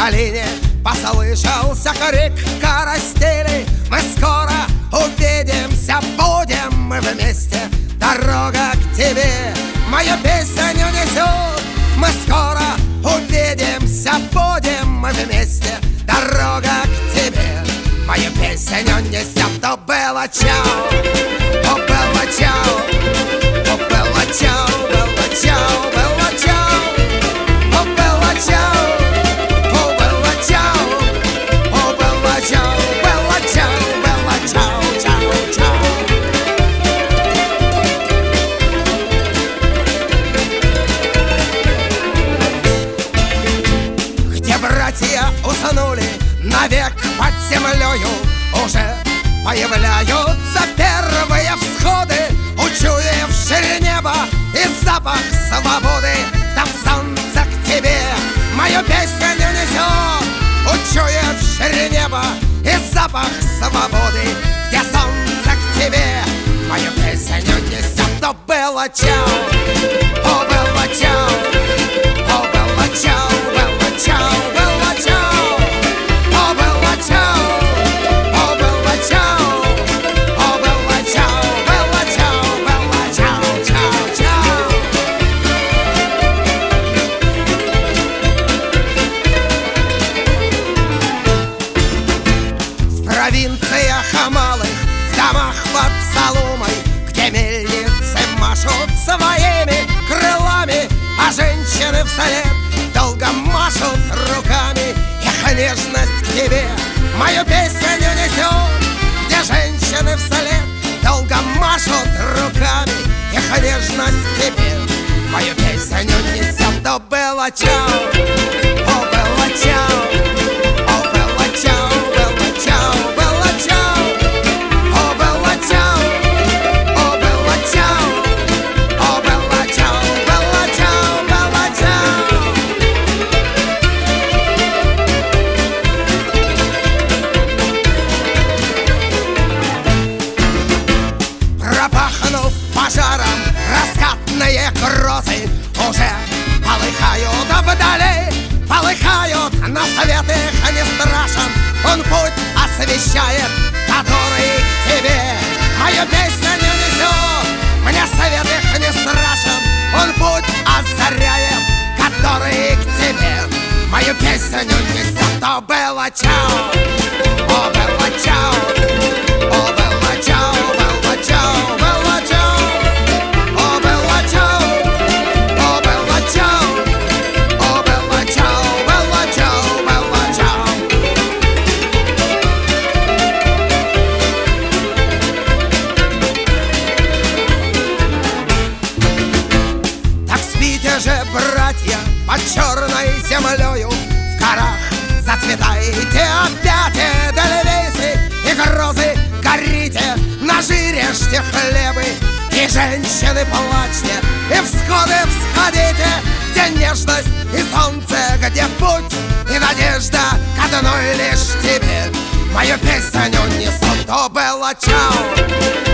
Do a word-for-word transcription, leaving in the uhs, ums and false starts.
долине послышался крик карастели. Мы скоро увидимся, будем мы вместе. Дорога к тебе мою песню несет. Мы скоро увидимся, будем мы вместе. Дорога к тебе мою песню несет. То было чау, то было чау, то было чау, было чау, было чау, то было чау, то было чау, то было чау, было чау, было чау, чау, чау. Где братья уснули навек под землею, уже появляются первые всходы, учуявшие небо и запах свободы. Там солнце к тебе мою песню несет, учуявшие небо и запах свободы. Где солнце к тебе мою песню несет. То было чау, то было чау, то было чау, было чау, было чау, то было чау, то было чау, то было чау, было чау, было чау, чау, чау. В провинциях малых, в домах под соломой, где мельницы машут своими крылами, а женщины вслед долго машут руками. Их нежность к тебе мою песню несет. Где женщины вслед долго машут руками, их нежность к тебе мою песню несет. То было чау, о, было чау, о, было чау, было чау, было чау, о, было чау, о, было чау, о, было чау, было чау, было чау. Пропахнув пожаром раскатные грозы, уже полыхают вдали, полыхают, но свет их не страшен. Он путь освещает, который к тебе мою песню несет. Мне свет их не страшен, он путь озаряет, который к тебе мою песню несет. То было чау, о, было чау, о, было чау, было чау, было чау, о, было чау, о, было чау, о, было чау, было чау, было чау. Так спите же, братья, под черной землею, в горах зацветайте опять эдельвейсы и грозы, горите, нажирежьте хлебы, и женщины плачьте, и всходы всходите, где нежность и солнце, где путь и надежда к одной лишь тебе мою песню несут. То было чау,